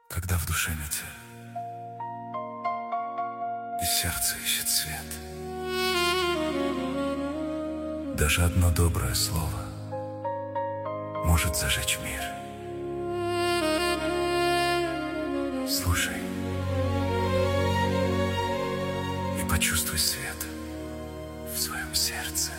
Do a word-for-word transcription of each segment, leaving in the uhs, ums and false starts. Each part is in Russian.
Когда в душе метель и сердце ищет свет, даже одно доброе слово может зажечь мир. Слушай и почувствуй свет в своем сердце.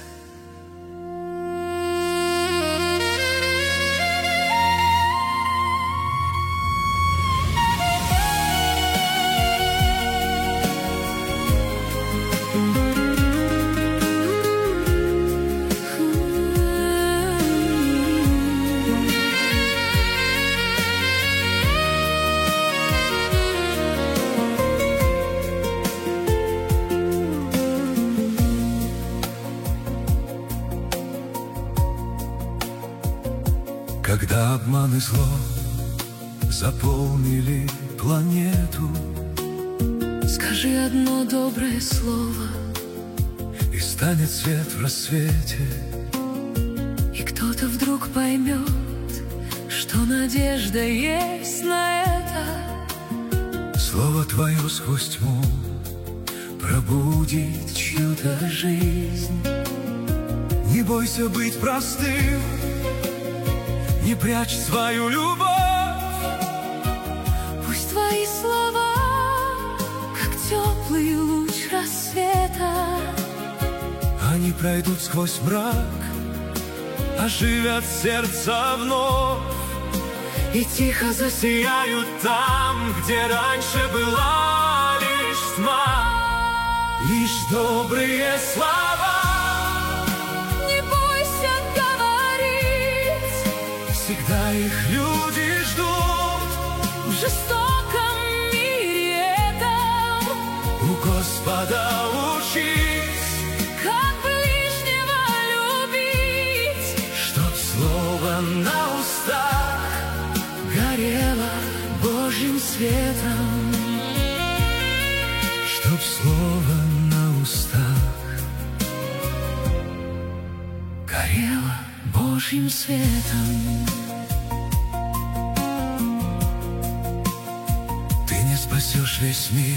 Когда обман и зло заполнили планету, скажи одно доброе слово, и станет свет в рассвете. И кто-то вдруг поймет, что надежда есть на это. Слово твое сквозь тьму пробудит чью-то жизнь. Не бойся быть простым, не прячь свою любовь. Пусть твои слова, как теплый луч рассвета, они пройдут сквозь мрак, оживят сердце вновь и тихо засияют там, где раньше была лишь тьма. Лишь добрые слова, всегда их люди ждут. В жестоком мире этом у Господа учись, как ближнего любить, чтоб слово на устах горело Божьим светом. Чтоб слово на устах горело Божьим светом. Спасешь весь мир,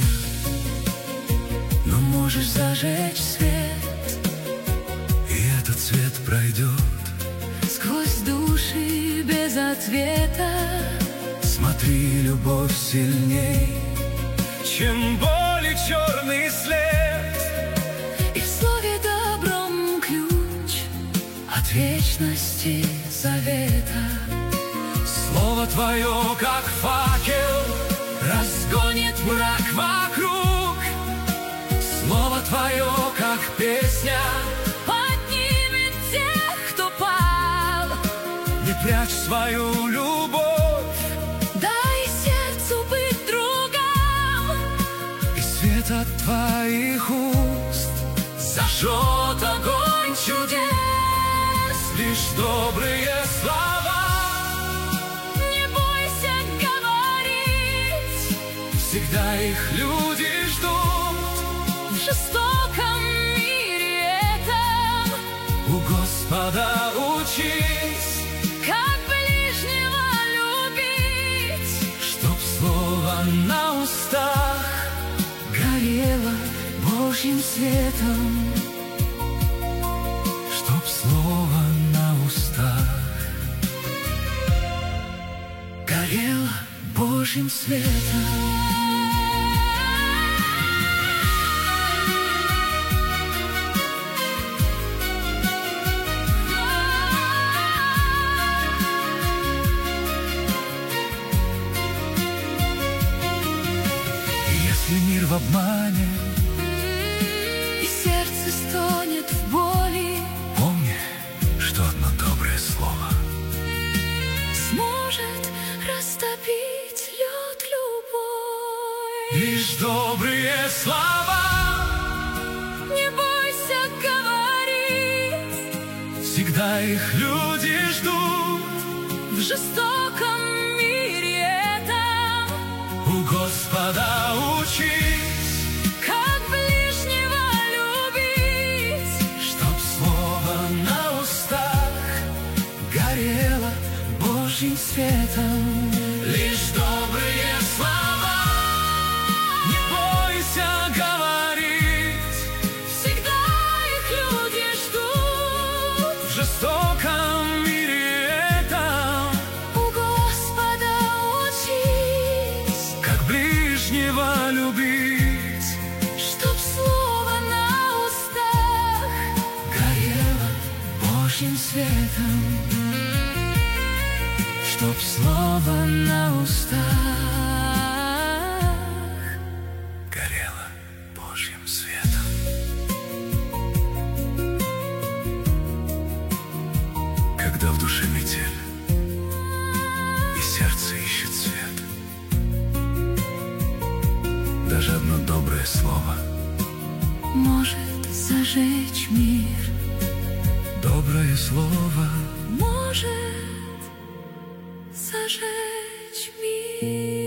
но можешь зажечь свет, и этот свет пройдет сквозь души без ответа. Смотри, любовь сильней, чем боль и черный след. И в слове добром ключ от вечности завета. Слово твое, как факел, разгонит мрак вокруг. Слово твое, как песня, поднимет тех, кто пал. Не прячь свою любовь, дай сердцу быть другом, и свет от твоих уст зажжет огонь чудес. Лишь добрые слова, всегда их люди ждут. В жестоком мире этом у Господа учись, как ближнего любить, чтоб слово на устах горело Божьим светом. Чтоб слово на устах горело Божьим светом. Если мир в обмане и сердце стонет в боли, помни, что одно доброе слово сможет растопить лед любой. Лишь добрые слова, не бойся говорить, всегда их люди ждут. В жестоком мире этом у Господа учись, как ближнего любить, чтоб слово на устах горело Божьим светом. Лишь добрые чтоб слово на устах горело Божьим светом. Когда в душе метель и сердце ищет свет, даже одно доброе слово может зажечь мир. Доброе слово может зажечь мир.